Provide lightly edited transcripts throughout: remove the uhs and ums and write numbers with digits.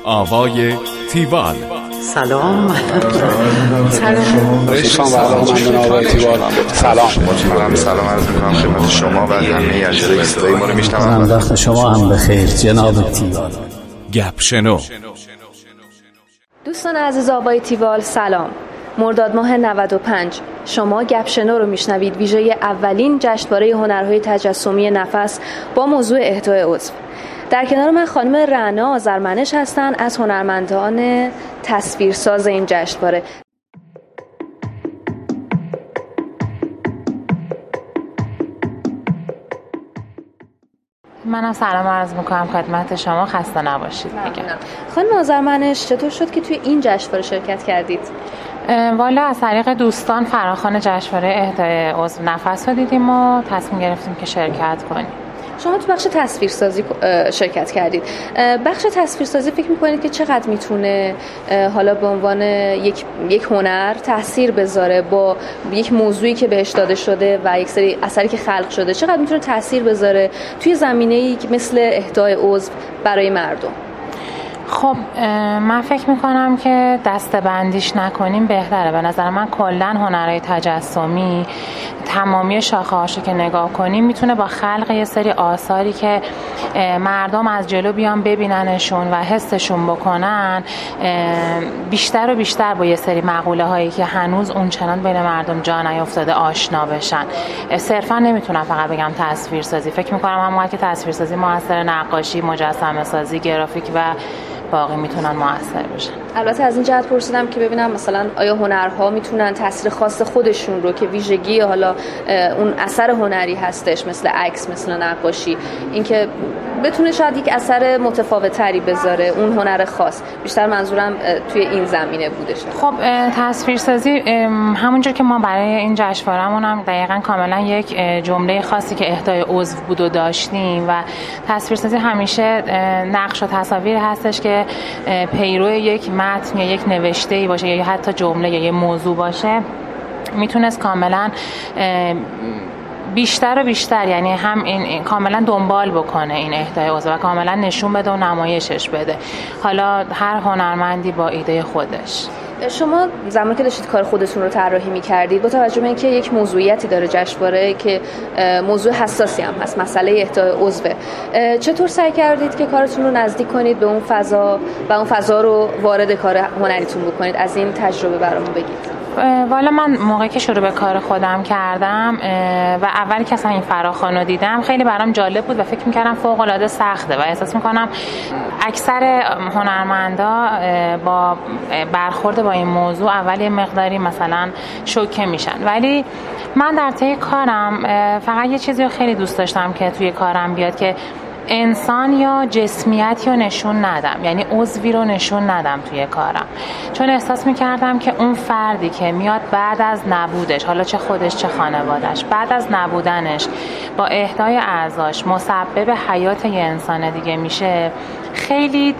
آوای تیوال. سلام. سلام عرض می‌کنم خدمت شما و همه اجرای صدای ما رو میشنوم. وقت شما هم بخیر جناب تیوال. گپ شنو. دوستان عزیز آوای تیوال سلام. مرداد ماه 95 شما گپ شنو رو میشنوید، ویژه اولین جشنواره هنرهای تجسمی نفس با موضوع اهدای عضو. در کنار من خانم رعنا آذرمنش هستن از هنرمندان تصویرساز این جشنواره. منم سلام عرض میکنم خدمت شما، خسته نباشید. خانم آذرمنش چطور شد که توی این جشنواره شرکت کردید؟ والا از طریق دوستان فراخوان جشنواره اهدای عضو نفس رو دیدیم و تصمیم گرفتیم که شرکت کنیم. شما تو بخش تصویرسازی شرکت کردید. بخش تصویرسازی فکر میکنید که چقدر میتونه حالا به عنوان یک هنر تأثیر بذاره با یک موضوعی که بهش داده شده و یک سری اثری که خلق شده، چقدر میتونه تأثیر بذاره توی زمینه‌ای که مثل اهدای عضو برای مردم؟ خب من فکر میکنم که دسته‌بندیش نکنیم بهتره. به نظر من کلاً هنرهای تجسمی تمامی شاخه‌هاشو که نگاه کنیم میتونه با خلق یه سری آثاری که مردم از جلو بیان ببیننشون و حسشون بکنن بیشتر و بیشتر با یه سری مقوله هایی که هنوز اونچنان بین مردم جا نیافتاده آشنا بشن. صرفا نمیتونم فقط بگم تصویرسازی. فکر میکنم همونقدر که تصویرسازی موثر، نقاشی، مجسمه سازی، گرافیک و باقی میتونن موثر بشن. البته از این جهت پرسیدم که ببینم مثلا آیا هنرها میتونن تاثیر خاص خودشون رو که ویژگی حالا اون اثر هنری هستش، مثل عکس، مثل نقاشی، اینکه بتونه شاید یک اثر متفاوت‌تری بذاره اون هنر خاص. بیشتر منظورم توی این زمینه بودشه. خب تصویرسازی همونجور که ما برای این جشنواره‌مون هم دقیقاً کاملا یک جمله خاصی که اهدای عضو بود و داشتیم و تصویرسازی همیشه نقش و تصاویر هستش که پیرو یک متن یا یک نوشته‌ای باشه یا حتی جمله یا یه موضوع باشه، میتونست کاملا بیشتر و بیشتر، یعنی هم این کاملا دنبال بکنه این اهدای عضو و کاملا نشون بده و نمایشش بده. حالا هر هنرمندی با ایده خودش. شما زمانی که داشتید کار خودتون رو طراحی می‌کردید با توجه به اینکه یک موضوعیتی داره جشنواره که موضوع حساسی هم هست، مسئله اهدای عضو، چطور سعی کردید که کارتون رو نزدیک کنید به اون فضا و اون فضا رو وارد کار هنریتون بکنید؟ از این تجربه برامون بگید. والا من موقعی که شروع به کار خودم کردم و اولی که اصلا این فراخوان رو دیدم خیلی برام جالب بود و فکر می‌کردم فوق‌العاده سخته و احساس می‌کنم اکثر هنرمندا با برخورد با این موضوع اولی مقداری مثلا شوکه میشن، ولی من در طی کارم فقط یه چیزی رو خیلی دوست داشتم که توی کارم بیاد، که انسان یا جسمیتی رو نشون ندم، یعنی عضوی رو نشون ندم توی کارم، چون احساس میکردم که اون فردی که میاد بعد از نبودش، حالا چه خودش چه خانوادش، بعد از نبودنش با اهدای اعضاش مسبب حیات یه انسان دیگه میشه، خیلی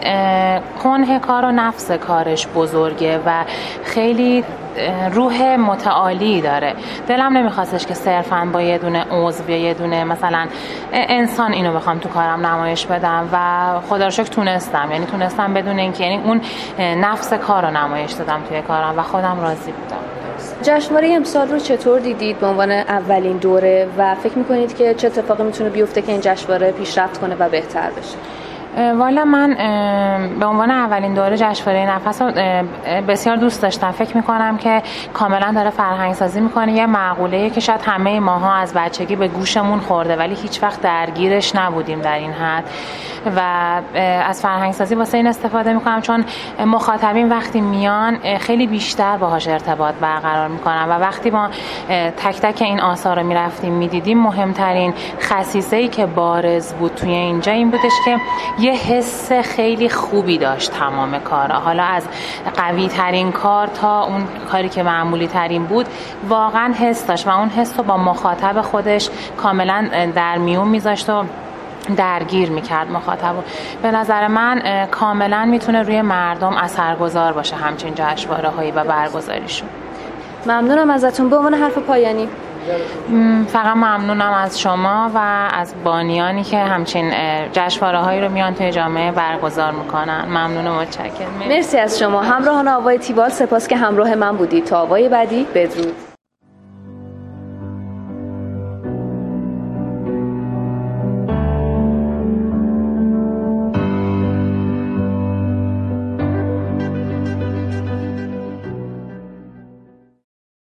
کنه کار و نفس کارش بزرگه و خیلی روح متعالی داره. دلم نمیخواستش که صرفاً با یه دونه عضو یا یه دونه مثلا انسان اینو بخوام تو کارم نمایش بدم و خدا رو شکر تونستم بدون اینکه، یعنی اون نفس کار رو نمایش دادم توی کارم و خودم راضی بودم. جشنواره امسال رو چطور دیدید به عنوان اولین دوره و فکر میکنید که چه اتفاقی میتونه بیفته که این جشنواره پیشرفت کنه و بهتر بشه؟ والا من به عنوان اولین دوره جشنواره نفس رو بسیار دوست داشتم. فکر میکنم که کاملا داره فرهنگ سازی میکنه. یه مقوله‌ای که شاید همه ماها از بچگی به گوشمون خورده ولی هیچ وقت درگیرش نبودیم در این حد، و از فرهنگ سازی واسه این استفاده میکنم چون مخاطبین وقتی میان خیلی بیشتر باهاش ارتباط برقرار میکنن و وقتی ما تک تک این آثار رو میرفتیم میدیدیم، مهمترین خصیصه‌ای که بارز بود توی اینجا این بودش که یه حس خیلی خوبی داشت تمام کارا، حالا از قوی ترین کار تا اون کاری که معمولی ترین بود واقعا حس داشت و اون حس رو با مخاطب خودش کاملا در میون میذاشت و درگیر میکرد مخاطبو. به نظر من کاملا میتونه روی مردم اثرگذار باشه همچین جشنواره‌هایی و برگزاریشون. ممنونم ازتون. به عنوان حرف پایانی فقط ممنونم از شما و از بانیانی که همچین جشنواره‌هایی رو میان توی جامعه برگزار میکنن. ممنون و متشکرم. مرسی از شما همراهان آوای تیوال. سپاس که همراه من بودید. تا آوای بعدی، بدرود.